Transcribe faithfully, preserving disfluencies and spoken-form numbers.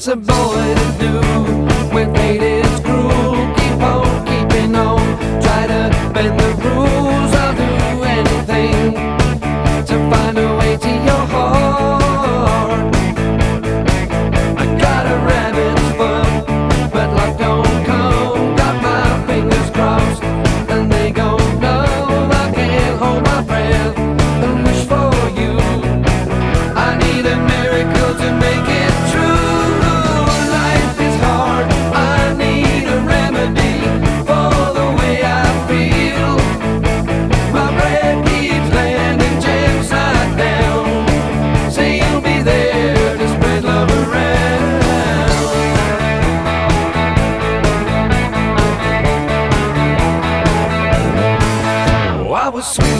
What's a boy to do when fate is cruel? Keep on keeping on, try to bend the rules. I'll do anything to find a way to your heart. I got a rabbit's foot, but luck don't come. Got my fingers crossed, and they go numb. I can't hold my breath and wish for you. I need a miracle to make it true. Life is hard, I need a remedy for the way I feel. My bread keeps landing jam side down. Say you'll be there to spread love around. Oh, I was sweet.